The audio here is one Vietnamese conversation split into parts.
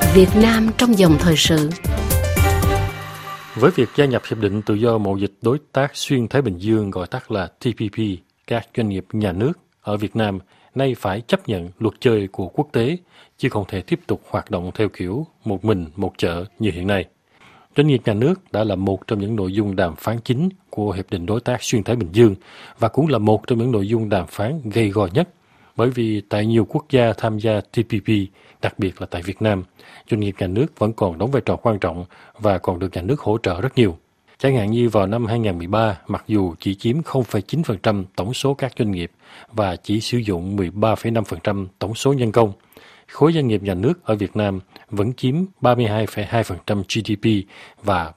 Việt Nam trong dòng thời sự. Với việc gia nhập Hiệp định Tự do Mậu dịch Đối tác Xuyên Thái Bình Dương gọi tắt là TPP, các doanh nghiệp nhà nước ở Việt Nam nay phải chấp nhận luật chơi của quốc tế, chứ không thể tiếp tục hoạt động theo kiểu một mình một chợ như hiện nay. Doanh nghiệp nhà nước đã là một trong những nội dung đàm phán chính của Hiệp định Đối tác Xuyên Thái Bình Dương và cũng là một trong những nội dung đàm phán gay go nhất, bởi vì tại nhiều quốc gia tham gia TPP, đặc biệt là tại Việt Nam, doanh nghiệp nhà nước vẫn còn đóng vai trò quan trọng và còn được nhà nước hỗ trợ rất nhiều. Chẳng hạn như vào năm 2013, mặc dù chỉ chiếm 0,9% tổng số các doanh nghiệp và chỉ sử dụng 13,5% tổng số nhân công, khối doanh nghiệp nhà nước ở Việt Nam vẫn chiếm 32,2% GDP và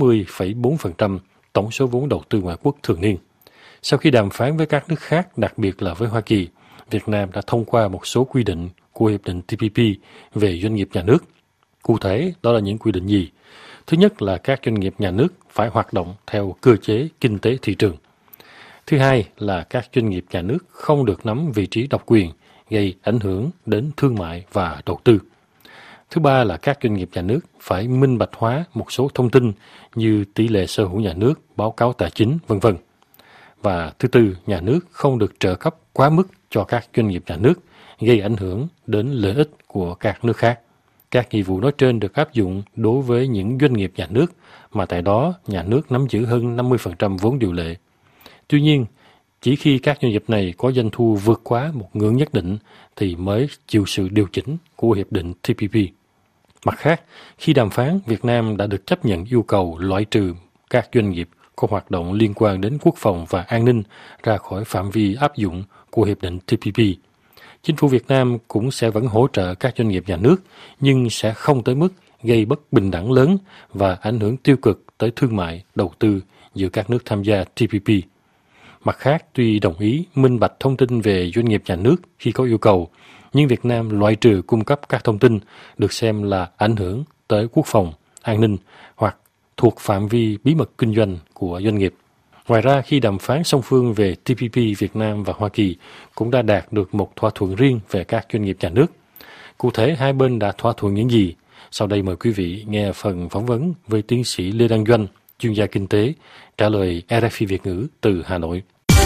40,4% tổng số vốn đầu tư ngoại quốc thường niên. Sau khi đàm phán với các nước khác, đặc biệt là với Hoa Kỳ, Việt Nam đã thông qua một số quy định của Hiệp định TPP về doanh nghiệp nhà nước. Cụ thể, đó là những quy định gì? Thứ nhất là các doanh nghiệp nhà nước phải hoạt động theo cơ chế kinh tế thị trường. Thứ hai là các doanh nghiệp nhà nước không được nắm vị trí độc quyền, gây ảnh hưởng đến thương mại và đầu tư. Thứ ba là các doanh nghiệp nhà nước phải minh bạch hóa một số thông tin như tỷ lệ sở hữu nhà nước, báo cáo tài chính, v.v. Và thứ tư, nhà nước không được trợ cấp quá mức cho các doanh nghiệp nhà nước, gây ảnh hưởng đến lợi ích của các nước khác. Các nghĩa vụ nói trên được áp dụng đối với những doanh nghiệp nhà nước mà tại đó nhà nước nắm giữ hơn 50% vốn điều lệ. Tuy nhiên, chỉ khi các doanh nghiệp này có doanh thu vượt quá một ngưỡng nhất định thì mới chịu sự điều chỉnh của Hiệp định TPP. Mặt khác, khi đàm phán, Việt Nam đã được chấp nhận yêu cầu loại trừ các doanh nghiệp có hoạt động liên quan đến quốc phòng và an ninh ra khỏi phạm vi áp dụng của Hiệp định TPP. Chính phủ Việt Nam cũng sẽ vẫn hỗ trợ các doanh nghiệp nhà nước, nhưng sẽ không tới mức gây bất bình đẳng lớn và ảnh hưởng tiêu cực tới thương mại, đầu tư giữa các nước tham gia TPP. Mặt khác, tuy đồng ý minh bạch thông tin về doanh nghiệp nhà nước khi có yêu cầu, nhưng Việt Nam loại trừ cung cấp các thông tin được xem là ảnh hưởng tới quốc phòng, an ninh hoặc thuộc phạm vi bí mật kinh doanh của doanh nghiệp. Ngoài ra, khi đàm phán song phương về TPP, Việt Nam và Hoa Kỳ cũng đã đạt được một thỏa thuận riêng về các doanh nghiệp nhà nước. Cụ thể, hai bên đã thỏa thuận những gì? Sau đây mời quý vị nghe phần phỏng vấn với tiến sĩ Lê Đăng Doanh, chuyên gia kinh tế, trả lời RFI Việt ngữ từ Hà Nội.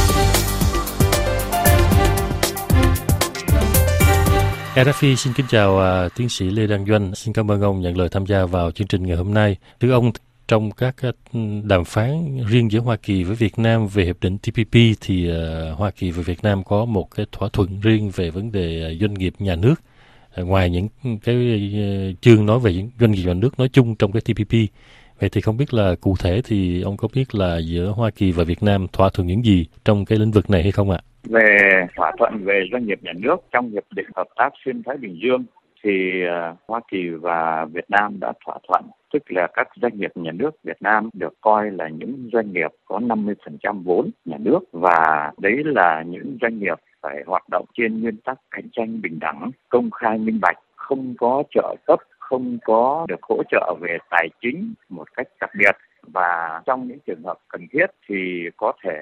RFI xin kính chào tiến sĩ Lê Đăng Doanh. Xin cảm ơn ông nhận lời tham gia vào chương trình ngày hôm nay. Thưa ông, trong các đàm phán riêng giữa Hoa Kỳ với Việt Nam về hiệp định TPP thì Hoa Kỳ và Việt Nam có một cái thỏa thuận riêng về vấn đề doanh nghiệp nhà nước. Ngoài những cái chương nói về doanh nghiệp nhà nước nói chung trong cái TPP. Vậy thì không biết là cụ thể thì ông có biết là giữa Hoa Kỳ và Việt Nam thỏa thuận những gì trong cái lĩnh vực này hay không ạ? Về thỏa thuận về doanh nghiệp nhà nước trong Hiệp định Hợp tác Xuyên Thái Bình Dương thì Hoa Kỳ và Việt Nam đã thỏa thuận, tức là các doanh nghiệp nhà nước Việt Nam được coi là những doanh nghiệp có 50% vốn nhà nước, và đấy là những doanh nghiệp phải hoạt động trên nguyên tắc cạnh tranh bình đẳng, công khai minh bạch, không có trợ cấp, không có được hỗ trợ về tài chính một cách đặc biệt, và trong những trường hợp cần thiết thì có thể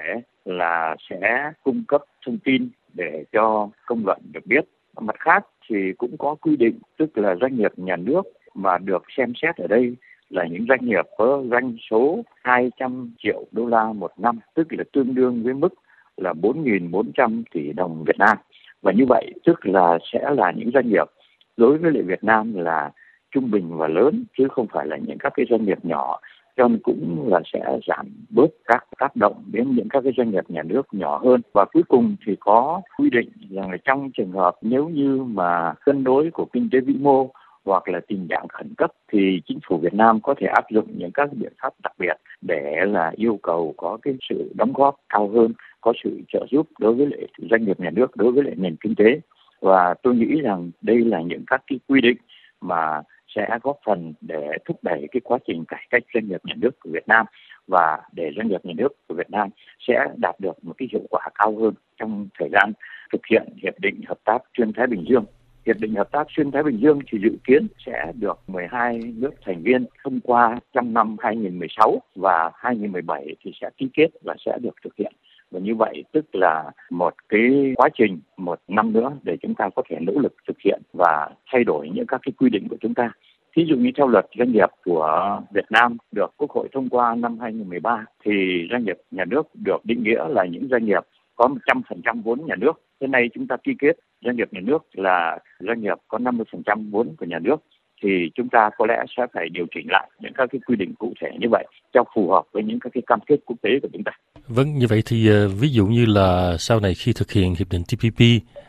là sẽ cung cấp thông tin để cho công luận được biết. Mặt khác thì cũng có quy định, tức là doanh nghiệp nhà nước mà được xem xét ở đây là những doanh nghiệp có doanh số 200 triệu đô la một năm, tức là tương đương với mức là 4.400 tỷ đồng Việt Nam. Và như vậy tức là sẽ là những doanh nghiệp đối với lại Việt Nam là trung bình và lớn, chứ không phải là những các cái doanh nghiệp nhỏ, cho nên cũng là sẽ giảm bớt các tác động đến những các cái doanh nghiệp nhà nước nhỏ hơn. Và cuối cùng thì có quy định rằng là trong trường hợp nếu như mà cân đối của kinh tế vĩ mô hoặc là tình trạng khẩn cấp thì chính phủ Việt Nam có thể áp dụng những các biện pháp đặc biệt để là yêu cầu có cái sự đóng góp cao hơn, có sự trợ giúp đối với lại doanh nghiệp nhà nước, đối với lại nền kinh tế. Và tôi nghĩ rằng đây là những các cái quy định mà sẽ góp phần để thúc đẩy cái quá trình cải cách doanh nghiệp nhà nước của Việt Nam, và để doanh nghiệp nhà nước của Việt Nam sẽ đạt được một cái hiệu quả cao hơn trong thời gian thực hiện Hiệp định Hợp tác Xuyên Thái Bình Dương. Hiệp định Hợp tác Xuyên Thái Bình Dương thì dự kiến sẽ được 12 nước thành viên thông qua trong năm 2016 và 2017 thì sẽ ký kết và sẽ được thực hiện. Và như vậy tức là một cái quá trình, một năm nữa để chúng ta có thể nỗ lực thực hiện và thay đổi những các cái quy định của chúng ta Ví dụ như theo luật doanh nghiệp của Việt Nam được Quốc hội thông qua năm 2013 thì doanh nghiệp nhà nước được định nghĩa là những doanh nghiệp có 100% vốn nhà nước. Thế nay chúng ta ký kết doanh nghiệp nhà nước là doanh nghiệp có 50% vốn của nhà nước, thì chúng ta có lẽ sẽ phải điều chỉnh lại những các cái quy định cụ thể như vậy cho phù hợp với những các cái cam kết quốc tế của chúng ta. Vâng, như vậy thì ví dụ như là sau này khi thực hiện hiệp định TPP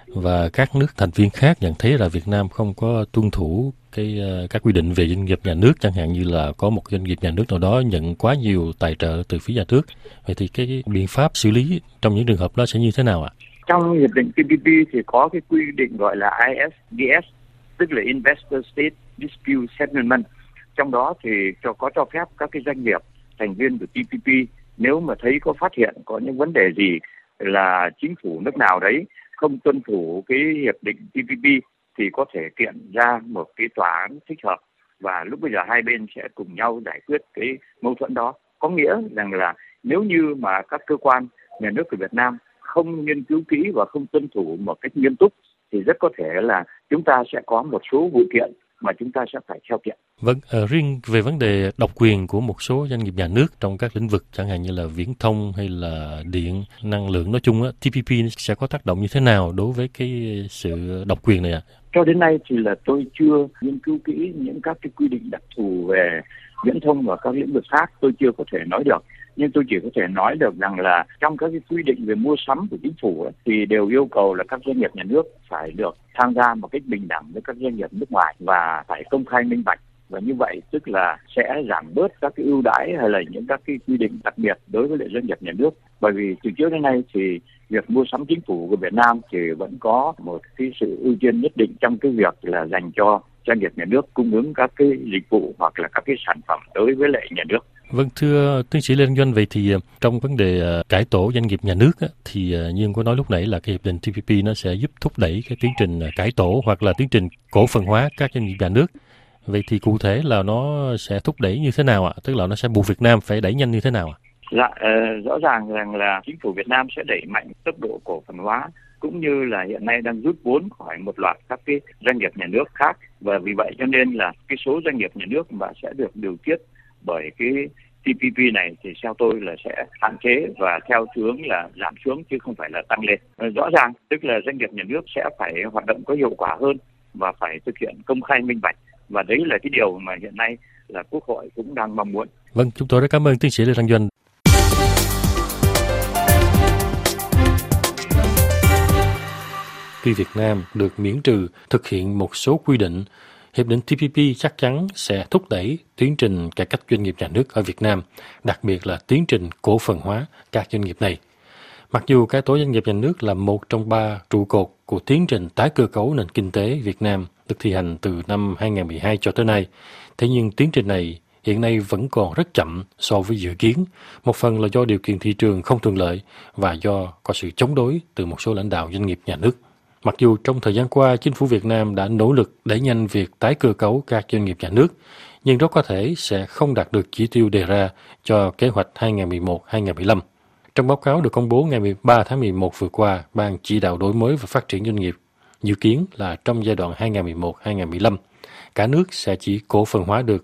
và các nước thành viên khác nhận thấy là Việt Nam không có tuân thủ các quy định về doanh nghiệp nhà nước, chẳng hạn như là có một doanh nghiệp nhà nước nào đó nhận quá nhiều tài trợ từ phía nhà nước, vậy thì cái biện pháp xử lý trong những trường hợp đó sẽ như thế nào ạ? Trong hiệp định TPP thì có cái quy định gọi là ISDS, tức là Investor State Dispute Settlement. Trong đó thì cho phép các cái doanh nghiệp thành viên của TPP nếu mà thấy có phát hiện có những vấn đề gì là chính phủ nước nào đấy không tuân thủ cái hiệp định TPP thì có thể kiện ra một cái tòa án thích hợp, và lúc bây giờ hai bên sẽ cùng nhau giải quyết cái mâu thuẫn đó. Có nghĩa rằng là nếu như mà các cơ quan nhà nước của Việt Nam không nghiên cứu kỹ và không tuân thủ một cách nghiêm túc thì rất có thể là chúng ta sẽ có một số vụ kiện mà chúng ta sẽ phải theo kiện. Vâng, riêng về vấn đề độc quyền của một số doanh nghiệp nhà nước trong các lĩnh vực chẳng hạn như là viễn thông hay là điện, năng lượng nói chung, TPP sẽ có tác động như thế nào đối với cái sự độc quyền này ạ? Cho đến nay thì là tôi chưa nghiên cứu kỹ những các cái quy định đặc thù về viễn thông và các lĩnh vực khác, tôi chưa có thể nói được. Nhưng tôi chỉ có thể nói được rằng là trong các cái quy định về mua sắm của chính phủ ấy, thì đều yêu cầu là các doanh nghiệp nhà nước phải được tham gia một cách bình đẳng với các doanh nghiệp nước ngoài và phải công khai minh bạch. Và như vậy tức là sẽ giảm bớt các cái ưu đãi hay là những các cái quy định đặc biệt đối với lại doanh nghiệp nhà nước. Bởi vì từ trước đến nay thì việc mua sắm chính phủ của Việt Nam thì vẫn có một cái sự ưu tiên nhất định trong cái việc là dành cho doanh nghiệp nhà nước cung ứng các cái dịch vụ hoặc là các cái sản phẩm đối với lại nhà nước. Vâng, thưa tiến sĩ Lê Đăng Doanh, vậy thì trong vấn đề cải tổ doanh nghiệp nhà nước thì như ông có nói lúc nãy là cái hiệp định TPP nó sẽ giúp thúc đẩy cái tiến trình cải tổ hoặc là tiến trình cổ phần hóa các doanh nghiệp nhà nước. Vậy thì cụ thể là nó sẽ thúc đẩy như thế nào ạ? Tức là nó sẽ buộc Việt Nam phải đẩy nhanh như thế nào ạ? Rõ ràng rằng là chính phủ Việt Nam sẽ đẩy mạnh tốc độ cổ phần hóa, cũng như là hiện nay đang rút vốn khỏi một loạt các cái doanh nghiệp nhà nước khác, và vì vậy cho nên là cái số doanh nghiệp nhà nước mà sẽ được điều tiết bởi cái TPP này thì theo tôi là sẽ hạn chế và theo hướng là giảm xuống chứ không phải là tăng lên. Rõ ràng tức là doanh nghiệp nhà nước sẽ phải hoạt động có hiệu quả hơn và phải thực hiện công khai minh bạch, và đấy là cái điều mà hiện nay là Quốc hội cũng đang mong muốn. Vâng, chúng tôi rất cảm ơn tiến sĩ Lê Đăng Doanh. Khi Việt Nam được miễn trừ thực hiện một số quy định, hiệp định TPP chắc chắn sẽ thúc đẩy tiến trình cải cách doanh nghiệp nhà nước ở Việt Nam, đặc biệt là tiến trình cổ phần hóa các doanh nghiệp này. Mặc dù cải tổ doanh nghiệp nhà nước là một trong 3 trụ cột của tiến trình tái cơ cấu nền kinh tế Việt Nam được thi hành từ năm 2012 cho tới nay, thế nhưng tiến trình này hiện nay vẫn còn rất chậm so với dự kiến, một phần là do điều kiện thị trường không thuận lợi và do có sự chống đối từ một số lãnh đạo doanh nghiệp nhà nước. Mặc dù trong thời gian qua, chính phủ Việt Nam đã nỗ lực đẩy nhanh việc tái cơ cấu các doanh nghiệp nhà nước, nhưng rất có thể sẽ không đạt được chỉ tiêu đề ra cho kế hoạch 2011-2015. Trong báo cáo được công bố ngày 13 tháng 11 vừa qua, Ban Chỉ đạo Đổi mới và Phát triển Doanh nghiệp dự kiến là trong giai đoạn 2011-2015, cả nước sẽ chỉ cổ phần hóa được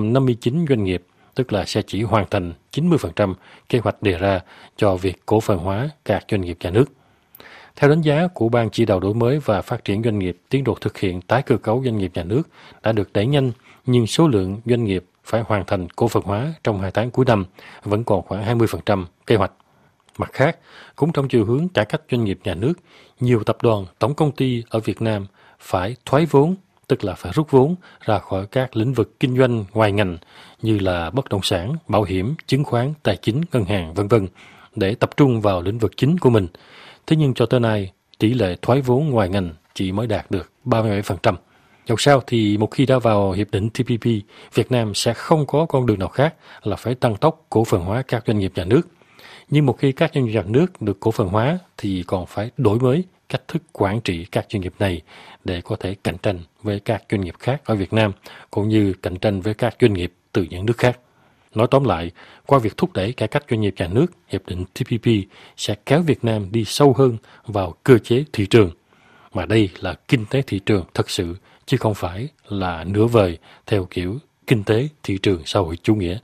459 doanh nghiệp, tức là sẽ chỉ hoàn thành 90% kế hoạch đề ra cho việc cổ phần hóa các doanh nghiệp nhà nước. Theo đánh giá của Ban Chỉ đạo Đổi mới và Phát triển Doanh nghiệp, tiến độ thực hiện tái cơ cấu doanh nghiệp nhà nước đã được đẩy nhanh, nhưng số lượng doanh nghiệp phải hoàn thành cổ phần hóa trong 2 tháng cuối năm vẫn còn khoảng 20% kế hoạch. Mặt khác, cũng trong chiều hướng cải cách doanh nghiệp nhà nước, nhiều tập đoàn, tổng công ty ở Việt Nam phải thoái vốn, tức là phải rút vốn ra khỏi các lĩnh vực kinh doanh ngoài ngành như là bất động sản, bảo hiểm, chứng khoán, tài chính, ngân hàng, v.v. để tập trung vào lĩnh vực chính của mình. Thế nhưng cho tới nay, tỷ lệ thoái vốn ngoài ngành chỉ mới đạt được 37%. Dẫu sao thì một khi đã vào hiệp định TPP, Việt Nam sẽ không có con đường nào khác là phải tăng tốc cổ phần hóa các doanh nghiệp nhà nước. Nhưng một khi các doanh nghiệp nhà nước được cổ phần hóa thì còn phải đổi mới cách thức quản trị các doanh nghiệp này để có thể cạnh tranh với các doanh nghiệp khác ở Việt Nam, cũng như cạnh tranh với các doanh nghiệp từ những nước khác. Nói tóm lại, qua việc thúc đẩy cải cách doanh nghiệp nhà nước, hiệp định TPP sẽ kéo Việt Nam đi sâu hơn vào cơ chế thị trường, mà đây là kinh tế thị trường thật sự, chứ không phải là nửa vời theo kiểu kinh tế thị trường xã hội chủ nghĩa.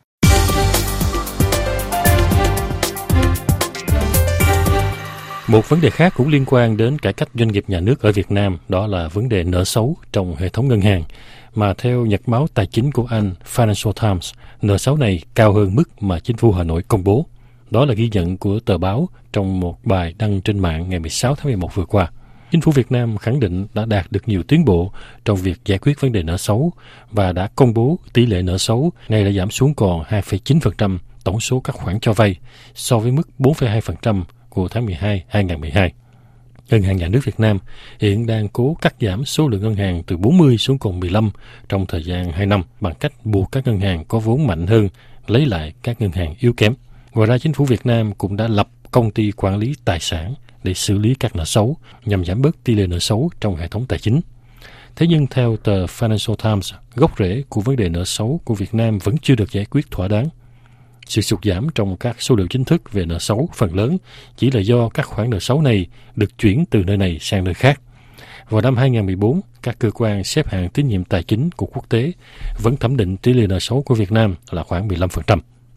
Một vấn đề khác cũng liên quan đến cải cách doanh nghiệp nhà nước ở Việt Nam, đó là vấn đề nợ xấu trong hệ thống ngân hàng, mà theo nhật báo tài chính của Anh Financial Times, nợ xấu này cao hơn mức mà chính phủ Hà Nội công bố. Đó là ghi nhận của tờ báo trong một bài đăng trên mạng ngày 16 tháng 11 vừa qua. Chính phủ Việt Nam khẳng định đã đạt được nhiều tiến bộ trong việc giải quyết vấn đề nợ xấu và đã công bố tỷ lệ nợ xấu này đã giảm xuống còn 2,9% tổng số các khoản cho vay so với mức 4,2% của tháng 12 2012. Ngân hàng Nhà nước Việt Nam hiện đang cố cắt giảm số lượng ngân hàng từ 40 xuống còn 15 trong thời gian 2 năm bằng cách buộc các ngân hàng có vốn mạnh hơn lấy lại các ngân hàng yếu kém. Ngoài ra, chính phủ Việt Nam cũng đã lập công ty quản lý tài sản để xử lý các nợ xấu nhằm giảm bớt tỷ lệ nợ xấu trong hệ thống tài chính. Thế nhưng theo tờ Financial Times, gốc rễ của vấn đề nợ xấu của Việt Nam vẫn chưa được giải quyết thỏa đáng. Sự sụt giảm trong các số liệu chính thức về nợ xấu phần lớn chỉ là do các khoản nợ xấu này được chuyển từ nơi này sang nơi khác. Vào năm 2014, các cơ quan xếp hạng tín nhiệm tài chính của quốc tế vẫn thẩm định tỷ lệ nợ xấu của Việt Nam là khoảng 15%.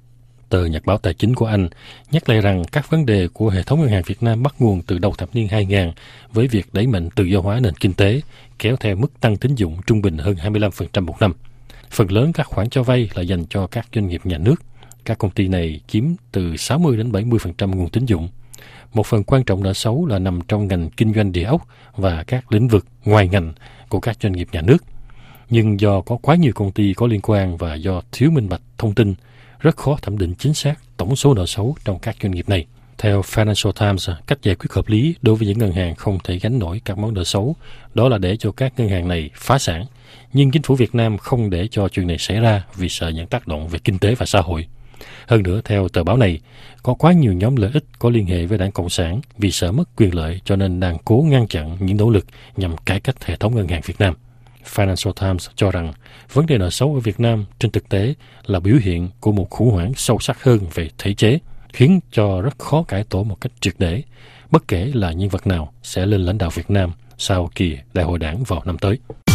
Tờ Nhật báo Tài chính của Anh nhắc lại rằng các vấn đề của hệ thống ngân hàng Việt Nam bắt nguồn từ đầu thập niên 2000 với việc đẩy mạnh tự do hóa nền kinh tế, kéo theo mức tăng tín dụng trung bình hơn 25% một năm. Phần lớn các khoản cho vay là dành cho các doanh nghiệp nhà nước. Các công ty này chiếm từ 60 đến 70% nguồn tín dụng. Một phần quan trọng nợ xấu là nằm trong ngành kinh doanh địa ốc và các lĩnh vực ngoài ngành của các doanh nghiệp nhà nước. Nhưng do có quá nhiều công ty có liên quan và do thiếu minh bạch thông tin, rất khó thẩm định chính xác tổng số nợ xấu trong các doanh nghiệp này. Theo Financial Times, cách giải quyết hợp lý đối với những ngân hàng không thể gánh nổi các món nợ xấu, đó là để cho các ngân hàng này phá sản. Nhưng chính phủ Việt Nam không để cho chuyện này xảy ra vì sợ những tác động về kinh tế và xã hội. Hơn nữa, theo tờ báo này, có quá nhiều nhóm lợi ích có liên hệ với Đảng Cộng sản vì sợ mất quyền lợi cho nên đang cố ngăn chặn những nỗ lực nhằm cải cách hệ thống ngân hàng Việt Nam. Financial Times cho rằng vấn đề nợ xấu ở Việt Nam trên thực tế là biểu hiện của một khủng hoảng sâu sắc hơn về thể chế, khiến cho rất khó cải tổ một cách triệt để, bất kể là nhân vật nào sẽ lên lãnh đạo Việt Nam sau kỳ đại hội đảng vào năm tới.